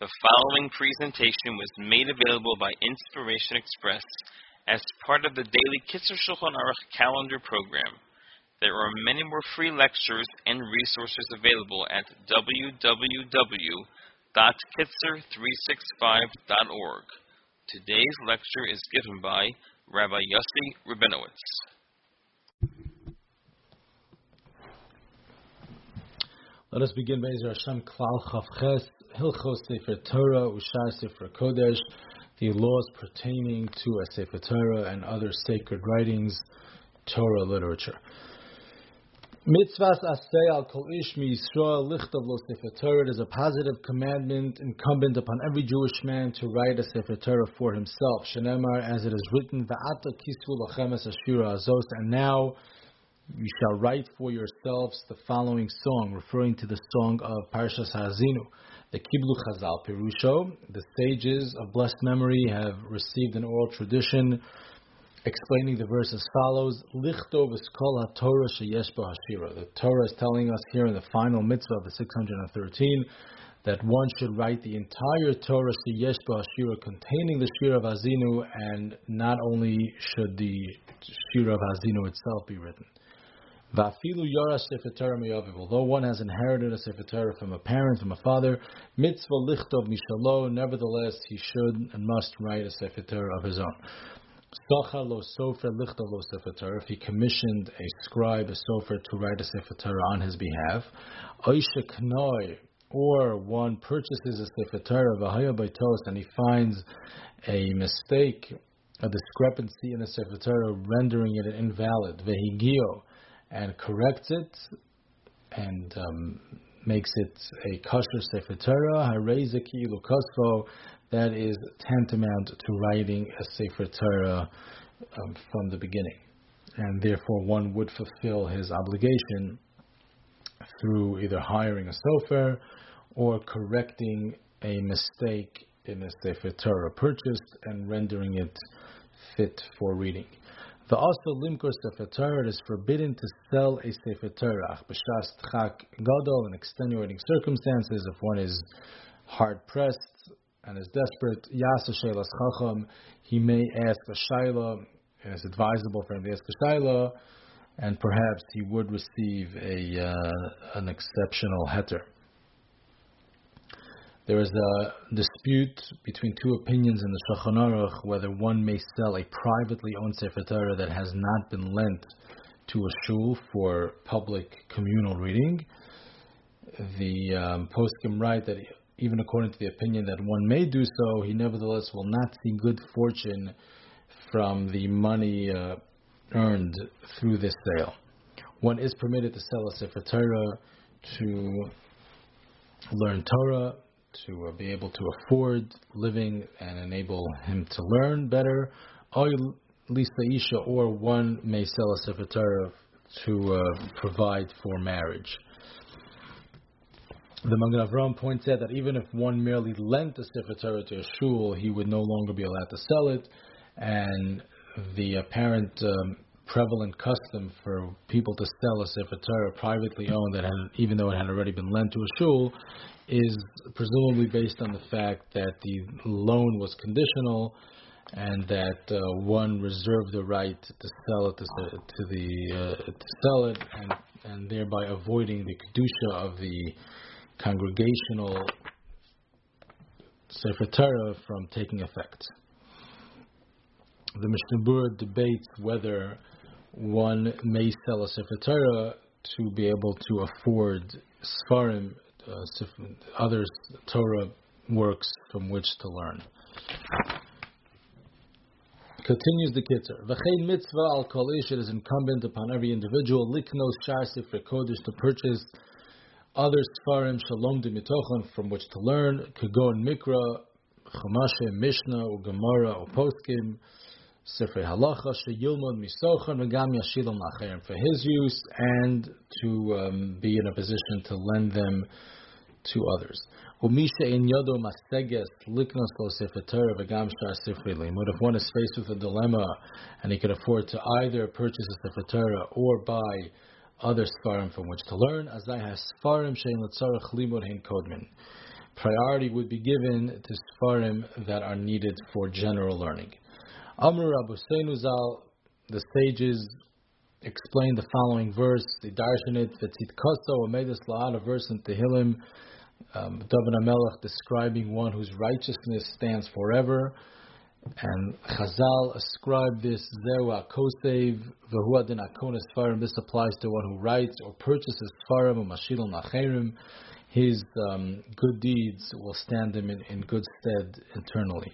The following presentation was made available by Inspiration Express as part of the daily Kitzur Shulchan Aruch calendar program. There are many more free lectures and resources available at www.kitzur365.org. Today's lecture is given by Rabbi Yossi Rabinowitz. Let us begin by Ezer Hashem Klal Chavches, Hilchos Sefer Torah, Ushar Sefer Kodesh, the laws pertaining to a Sefer Torah and other sacred writings, Torah literature. Mitzvahs Aseh al Kol Ish Mi Yisrael Lichtav Lo Sefer Torah. It is a positive commandment incumbent upon every Jewish man to write a Sefer Torah for himself. Shenemar, as it is written, Va'ata Kisvu Lachem Es Ashira Azos, and now you shall write for yourselves the following song, referring to the song of Parshas Ha'azinu. The Kiblu Chazal Pirusho, the sages of blessed memory have received an oral tradition explaining the verse as follows: Lichtov Eskol HaTorah Sheyesh Bo Hashira. The Torah is telling us here in the final mitzvah of the 613 that one should write the entire Torah Sheyesh Bo Hashira containing the Shir of Ha'azinu, and not only should the Shir of Ha'azinu itself be written. Although one has inherited a Sefer Torah from a parent, from a father, mitzvah lichtov mishalo, nevertheless he should and must write a Sefer Torah of his own. Sochar lo sofer lichtov lo Sefer Torah, if he commissioned a scribe, a sofer, to write a Sefer Torah on his behalf, oishe knoi, or one purchases a Sefer Torah v'haya baitos, and he finds a mistake, a discrepancy in the Sefer Torah, rendering it invalid, vehigio, and corrects it and makes it a kosher Sefer Torah, harezeki lukosvo, that is tantamount to writing a Sefer Torah from the beginning, and therefore one would fulfill his obligation through either hiring a sofer or correcting a mistake in a Sefer Torah purchased and rendering it fit for reading. The also limkor Sefer Torah, it is forbidden to sell a Sefer Torah b'shas tchak gadol, in extenuating circumstances. If one is hard pressed and is desperate, yasa sheilas chacham, he may ask a shayla. It is advisable for him to ask a shayla, and perhaps he would receive an exceptional heter. There is a dispute between two opinions in the Shulchan Aruch whether one may sell a privately owned Sefer Torah that has not been lent to a shul for public communal reading. The poskim write that even according to the opinion that one may do so, he nevertheless will not see good fortune from the money earned through this sale. One is permitted to sell a Sefer Torah to learn Torah, to be able to afford living and enable him to learn better, or one may sell a Sefer Torah to provide for marriage. The Magen Avraham points out that even if one merely lent a Sefer Torah to a shul, he would no longer be allowed to sell it, and the apparent prevalent custom for people to sell a Sefer Torah privately owned, even though it had already been lent to a shul, is presumably based on the fact that the loan was conditional and that one reserved the right to sell it and thereby avoiding the kedusha of the congregational Sefer Torah from taking effect. The Mishnah Berurah debates whether one may sell a Sefer Torah to be able to afford Sfarim, other Torah works from which to learn. Continues the Kitzur. V'chein mitzvah al kol ish, it is incumbent upon every individual liknos shar sifrei kodesh, to purchase other Sfarim shalom de mitochon from which to learn, kagon mikra, chumashe, mishnah, or gemara, or poskim, sifrei halacha sheyilmod misochon v'gam yashilom lacherim, for his use and to be in a position to lend them to others. If one is faced with a dilemma and he could afford to either purchase a Sefer Torah or buy other Sfarim from which to learn, priority would be given to Sfarim that are needed for general learning. Amru Rabbeinu Zal, the sages explain the following verse, the Darshanit V'tzidkaso Amedus La'ad, a verse in Tehillim, David HaMelech describing one whose righteousness stands forever. And Chazal ascribe this Zeu HaKosev V'hu Adin HaKones Sfarim. This applies to one who writes or purchases Sfarim or Mashilon Nacherim. His good deeds will stand him in good stead eternally.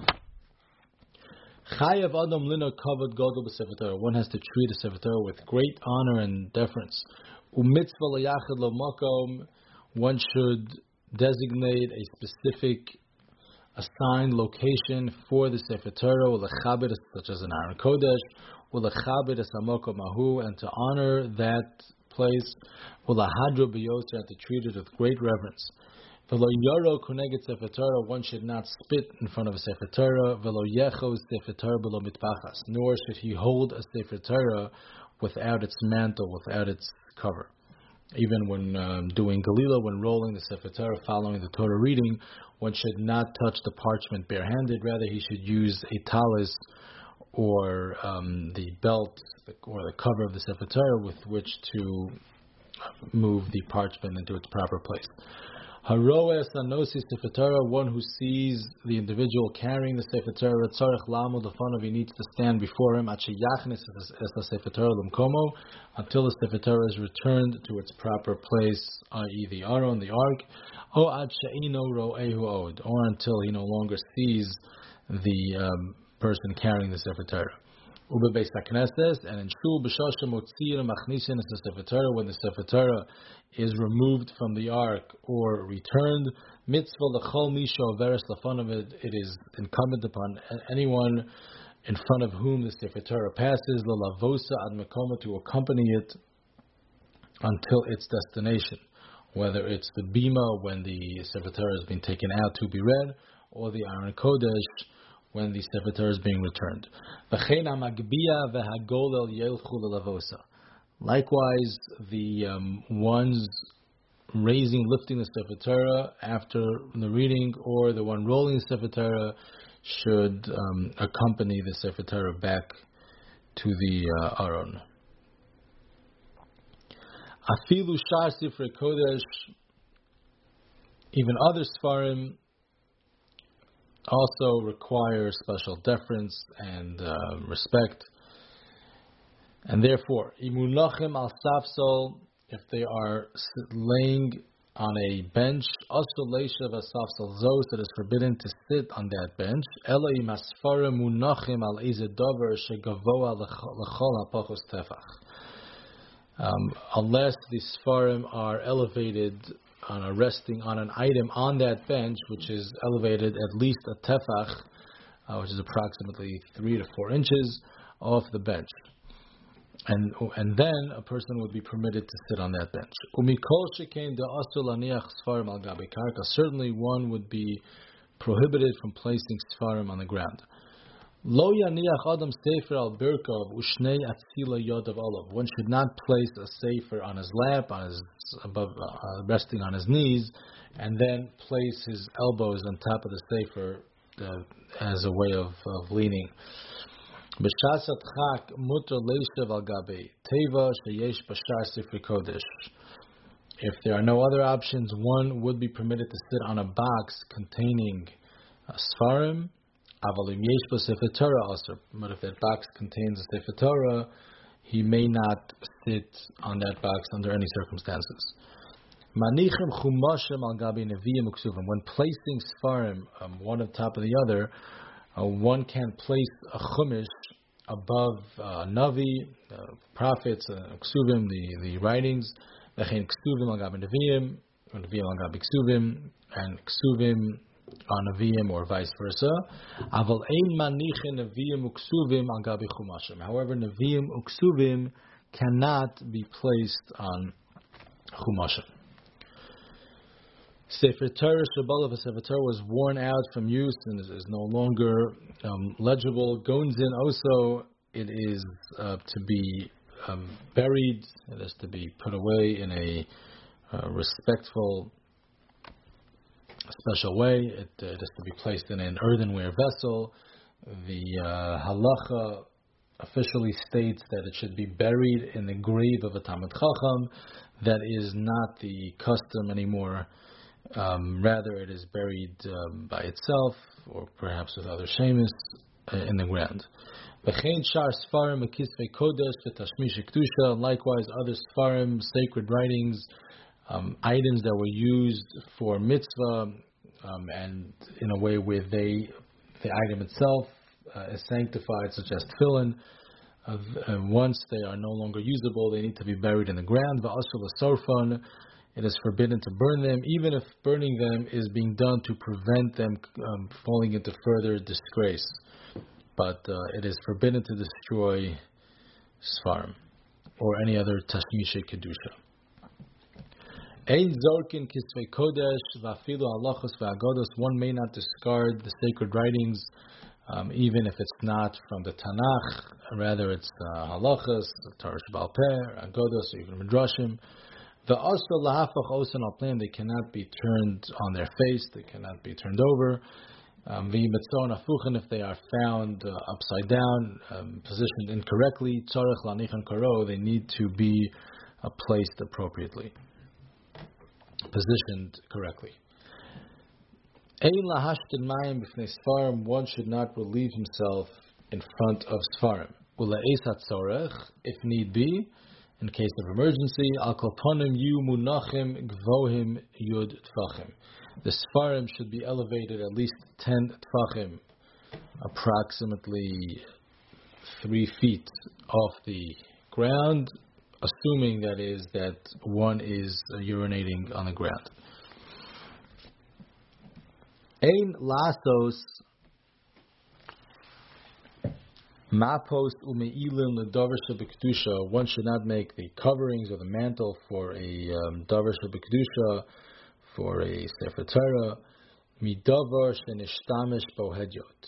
Chayav Adam Lina Kavod Godol B'Sefer Torah. One has to treat a Sefer Torah with great honor and deference. U'mitzvah L'Yachid Lo Makom. One should designate a specific assigned location for the Sefer Torah, U'lechabed, such as an Aron Kodesh, U'lechabed es HaMakom Ahu, and to honor that place, U'lahadro B'Yoser, and to treat it with great reverence. V'lo yaro kuneget Sefer Torah, one should not spit in front of a Sefer Torah. V'lo yechos Sefer Torah below mitpachas, nor should he hold a Sefer Torah without its mantle, without its cover. Even when doing Galila, when rolling the Sefer Torah, following the Torah reading, one should not touch the parchment barehanded. Rather, he should use a talis or the belt or the cover of the Sefer Torah with which to move the parchment into its proper place. Haroes anosi Sefer Torah, one who sees the individual carrying the Sefer Torah, tzarech lamud lefanov, he needs to stand before him, yachnis es Sefer Torah lumkomo, until the Sefer Torah is returned to its proper place, i.e. the Aron, the Ark, o ad she'ino ro'ehu od, or until he no longer sees the person carrying the Sefer Torah. Ube beis hakneses, and in shul b'shasha motzir machnisin es the Sefer Torah, when the Sefer Torah is removed from the ark or returned, mitzvah l'chol misho veres lafanov, it is incumbent upon anyone in front of whom the Sefer Torah passes, l'lavosa ad mekoma, to accompany it until its destination, whether it's the bima when the Sefer Torah has been taken out to be read, or the Aron Kodesh when the Sefer Torah is being returned. V'chein ha'magbia v'hagolel yelchu l'lavosa. Likewise, the ones lifting the Sefer Torah after the reading, or the one rolling the Sefer Torah, should accompany the Sefer Torah back to the Aron. Afilu shar sifrei kodesh, even other Sfarim also require special deference and respect. And therefore, imunachim al safsol, if they are laying on a bench, also leishav al safsol zos, it is forbidden to sit on that bench. Ela imasfara munachim al izedover shegavoa lechol hapachos tefach. Unless the Sfarim are elevated resting on an item on that bench, which is elevated at least a tefach, which is approximately 3 to 4 inches off the bench. And then a person would be permitted to sit on that bench. Certainly one would be prohibited from placing Sfarim on the ground. One should not place a sefer on his lap, resting on his knees, and then place his elbows on top of the sefer as a way of leaning. If there are no other options, one would be permitted to sit on a box containing Sfarim. But if that box contains a Sefer Torah, he may not sit on that box under any circumstances. When placing Sfarim one on top of the other, one can place a chumash above Navi, prophets, Ksuvim, the writings, and Ksuvim on Nevi'im, or vice versa. However, Nevi'im Uksuvim cannot be placed on Chumashim. Sefer Torah Shabbat, if a Sefer Torah was worn out from use and is no longer legible, Gonzin also, it is to be buried, it is to be put away in a respectful special way. It is to be placed in an earthenware vessel. The halacha officially states that it should be buried in the grave of a Talmid Chacham. That is not the custom anymore. Rather, it is buried by itself, or perhaps with other shemis, in the ground. Likewise, other Sfarim, sacred writings, items that were used for mitzvah, and in a way where the item itself is sanctified, such as tefillin. Once they are no longer usable, they need to be buried in the ground. It is forbidden to burn them, even if burning them is being done to prevent them falling into further disgrace. But it is forbidden to destroy Sfarim or any other Tashmishe Kedusha. Ein zorkin kisvei kodesh v'afilu halachos v'agodos. One may not discard the sacred writings, even if it's not from the Tanakh. Rather, it's halachos, Torah Sheba'al Peh, agodos, or even midrashim. The also lahafach osan al plan. They cannot be turned on their face. They cannot be turned over. V'yimetzon afuchen, if they are found upside down, positioned incorrectly. Tzarech lanichan karo. They need to be placed appropriately, positioned correctly. Ein lahashtin mayim b'fnei Sfarim. One should not relieve himself in front of Sfarim. Ule'es hatzorech, if need be, in case of emergency. Al kol ponim yu munachim gvohim yud tfachim. The Sfarim should be elevated at least 10 tfachim, approximately 3 feet off the ground, assuming that one is urinating on the ground. Ein lasos mapos umeilim ledavar shebekdusha. One should not make the coverings or the mantle for a davar shebekdusha, for a sefer Torah, midavar shenishtamish bo hedyot.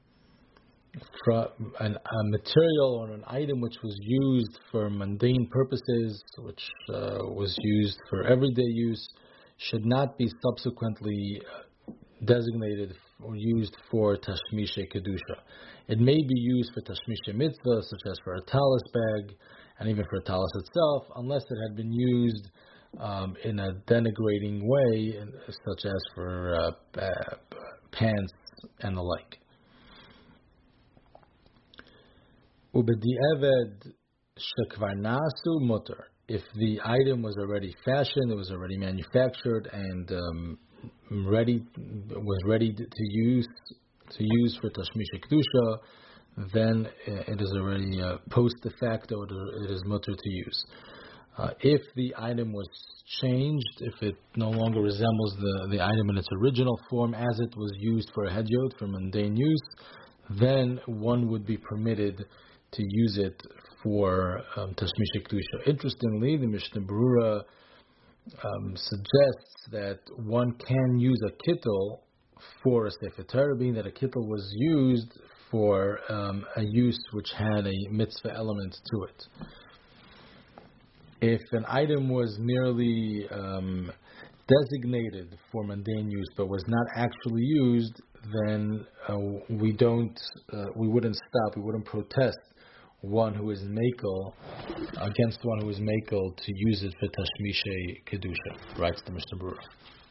A material or an item which was used for mundane purposes, which was used for everyday use, should not be subsequently designated or used for Tashmishe Kedusha. It may be used for Tashmishe Mitzvah, such as for a talis bag, and even for a talis itself, unless it had been used in a denigrating way, such as for pants and the like. Ubedi'eved shekvar nasu mutter. If the item was already fashioned, it was already manufactured, and was ready to use for Tashmishe Kedusha, then it is already post de facto. It is mutter to use. If the item was changed, if it no longer resembles the item in its original form as it was used for a hedyot, for mundane use, then one would be permitted to use it for Tashmishe Kedusha. Interestingly, the Mishnah Berurah suggests that one can use a kittel for a sefer Torah, being that a kittel was used for a use which had a mitzvah element to it. If an item was merely designated for mundane use but was not actually used, then we wouldn't protest one who is mekel against one who is mekel to use it for Tashmishe Kedusha, writes the Mishnah Berurah.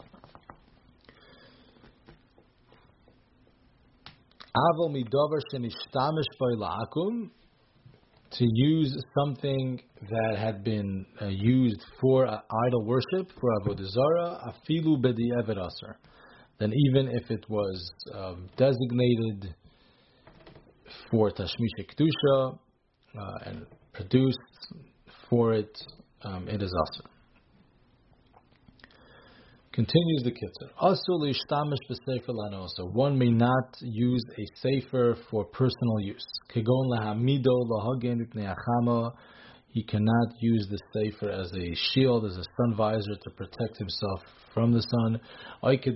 Aval midavar shenishtamish by la'akum, to use something that had been used for idol worship, for avodah zarah, afilu b'di'eved aser. Then even if it was designated for Tashmishe Kedusha and produced for it, it is aser. Continues the Kitzur. Also, lishtamish b'sefer lanosa. One may not use a sefer for personal use. Kegon lahamido lahagen mipnei achama. He cannot use the sefer as a shield, as a sun visor to protect himself from the sun. Or to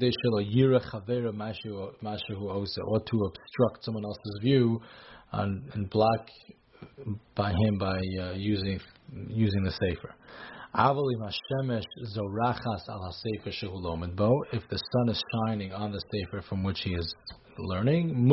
obstruct someone else's view and block by him by using the sefer. If the sun is shining on the sefer from which he is learning,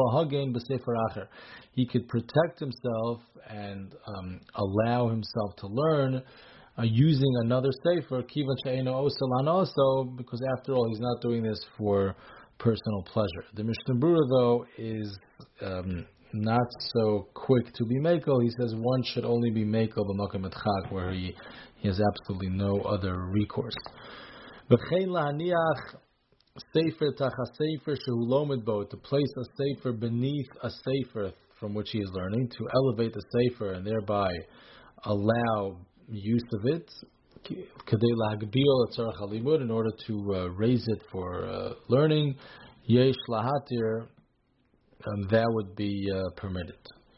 he could protect himself and allow himself to learn using another sefer, because after all, he's not doing this for personal pleasure. The Mishnah Berurah, though, is not so quick to be mekel. He says one should only be mekel b'makom etchak, where he has absolutely no other recourse. V'chein lahaniach sefer tachas sefer shehu lomed bo, to place a sefer beneath a sefer from which he is learning, to elevate the sefer and thereby allow use of it, kedei lahagbil etzarach halimud, in order to raise it for learning, yesh lahatir, that would be permitted.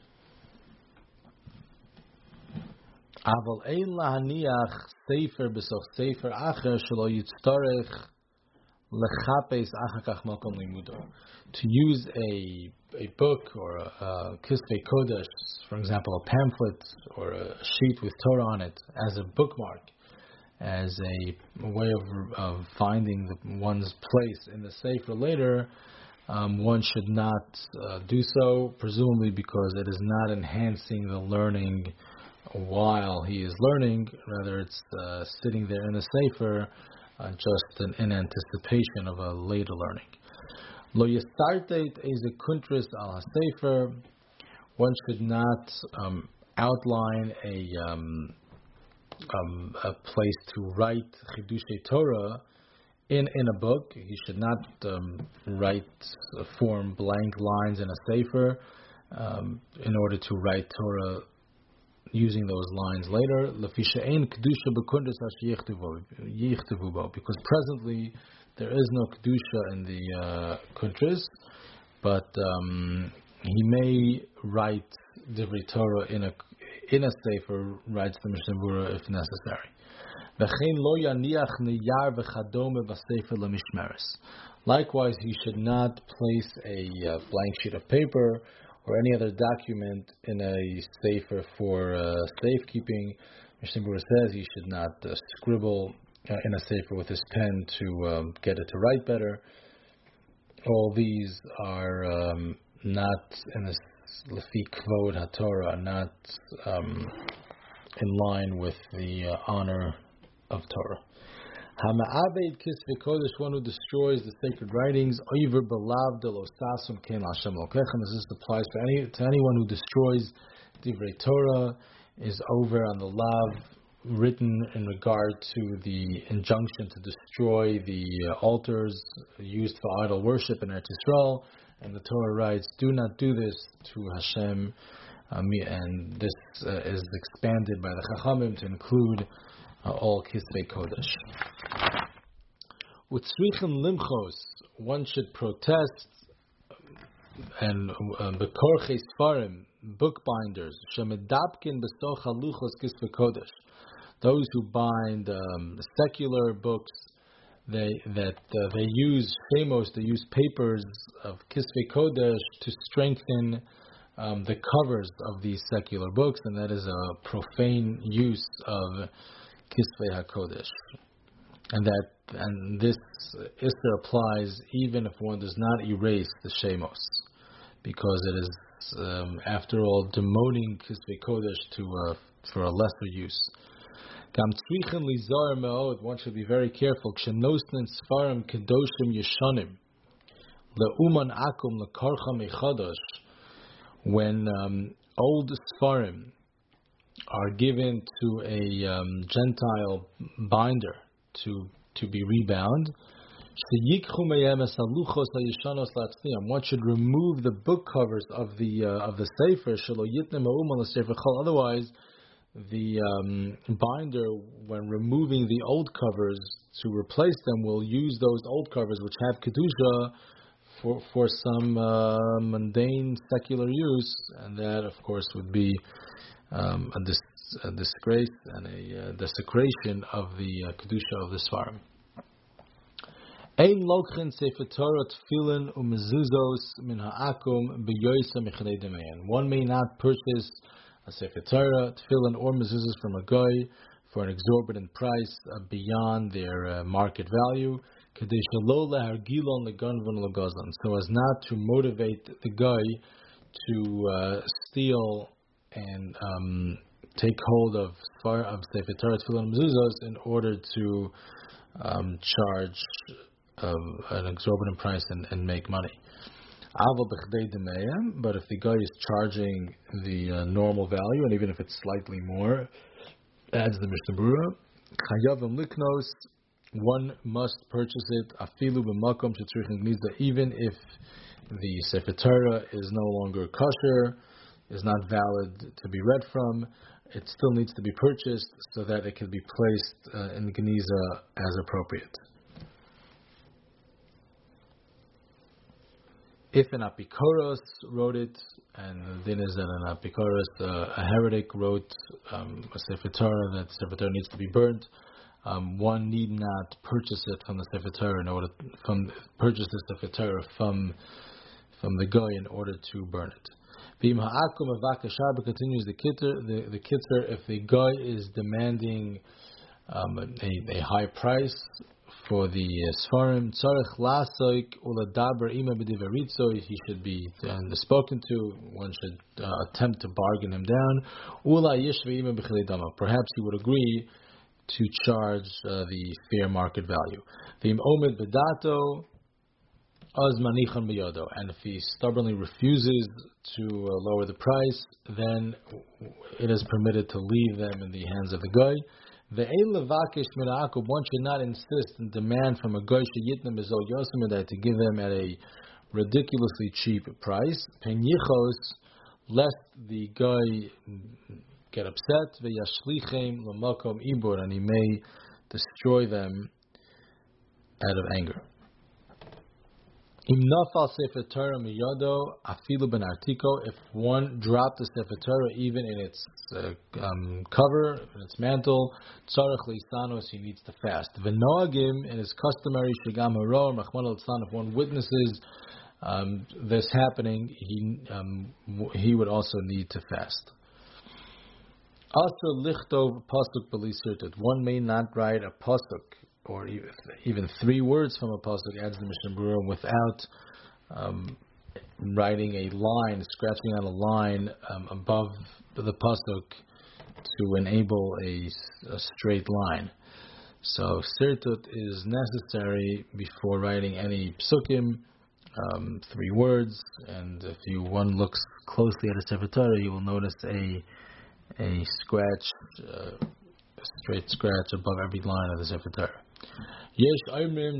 Aval ein lahaniach sefer b'soch sefer acher shelo yitztarech lechapes achar kach makom limudo. To use a book or a kisvei kodesh, for example, a pamphlet or a sheet with Torah on it, as a bookmark, as a way of finding one's place in the sefer later, one should not do so, presumably because it is not enhancing the learning while he is learning. Rather, it's sitting there in the sefer just in anticipation of a later learning. Lo yistartet eze kuntris al sefer. One should not outline a place to write chidushay Torah in a book. He should not form blank lines in a sefer in order to write Torah using those lines later. Because presently there is no kedusha in the kuntris, but he may write divrei Torah in a sefer, writes the Mishnah Berurah, if necessary. Likewise, he should not place a blank sheet of paper or any other document in a sefer for safekeeping. Mishnah Berurah says he should not scribble in a sefer with his pen to get it to write better. All these are not in the lefi kvod haTorah, not in line with the honor of Torah. Hama'abed kisvei kodesh, one who destroys the sacred writings, oiver belav de lo sasum ken l'Hashem lokechem. This applies to anyone who destroys divrei Torah, is over on the lav written in regard to the injunction to destroy the altars used for idol worship in Eretz Yisrael, and the Torah writes, do not do this to Hashem, and this is expanded by the Chachamim to include all Kisvei Kodesh. With Tzrichim Limchos, one should protest, and Bekorchei Sfarim, bookbinders, Shemedapkin Besoch Haluchos Kisvei Kodesh, those who bind secular books, they use shemos, they use papers of Kisvei Kodesh to strengthen the covers of these secular books, and that is a profane use of Kisvei HaKodesh. And this Isser applies even if one does not erase the shemos, because it is, after all, demoting Kisvei Kodesh for a lesser use. One should be very careful. When old Sfarim are given to a Gentile binder to be rebound, one should remove the book covers of the sefer. Otherwise, the binder, when removing the old covers to replace them, will use those old covers which have kedusha for some mundane secular use, and that, of course, would be a disgrace and a desecration of the kedusha of the Sfarim. Ein lokchen sefer Torah tefillin umezuzos min ha'akum b'yoysa michnei demein. One may not purchase a sefer Torah, tefillin, or mezuzos from a guy for an exorbitant price beyond their market value, so as not to motivate the guy to steal and take hold of Sefer Torah, Tefillin, Mezuzos in order to charge an exorbitant price and make money. But if the guy is charging the normal value, and even if it's slightly more, adds the Mishnah Berurah, Chayavim Liknos, one must purchase it, Afilu b'makom shetzrichen gnizda, even if the Sefer Torah is no longer kosher, is not valid to be read from, it still needs to be purchased so that it can be placed in the Geniza as appropriate. If an Apikoros wrote it, and the din is that an Apikoros, a heretic, wrote a Sefer Torah, that Sefer Torah needs to be burnt, one need not purchase it from the Sefer Torah purchase the Sefer Torah from the guy in order to burn it. Continues the Kitzer, if the guy is demanding a high price for the Sfarim, he should be spoken to. One should attempt to bargain him down. Perhaps he would agree to charge the fair market value. And if he stubbornly refuses to lower the price, then it is permitted to leave them in the hands of the guy. One should not insist and demand from a guy to give them at a ridiculously cheap price, lest the guy get upset, and he may destroy them out of anger. If one dropped the Sefer Torah even in its cover, in its mantle, he needs to fast. V'noagim, it is customary, if one witnesses this happening, he would also need to fast. Also, lichtov pasuk b'lisirtut. One may not write a pasuk, or even 3 words from a pasuk, adds the Mishnah Berurah, without writing a line, scratching out a line above the pasuk to enable a straight line. So sirtut is necessary before writing any psukim, 3 words, and if one looks closely at a Sefer Torah, you will notice a scratch, a straight scratch above every line of the Sefer Torah. There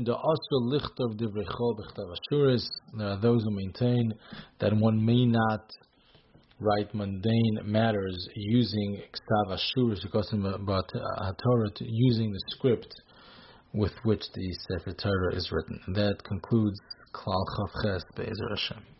are those who maintain that one may not write mundane matters using Ktav Ashuris, using the script with which the Sefer Torah is written. That concludes Klal Chav Ches Be'ezer Hashem.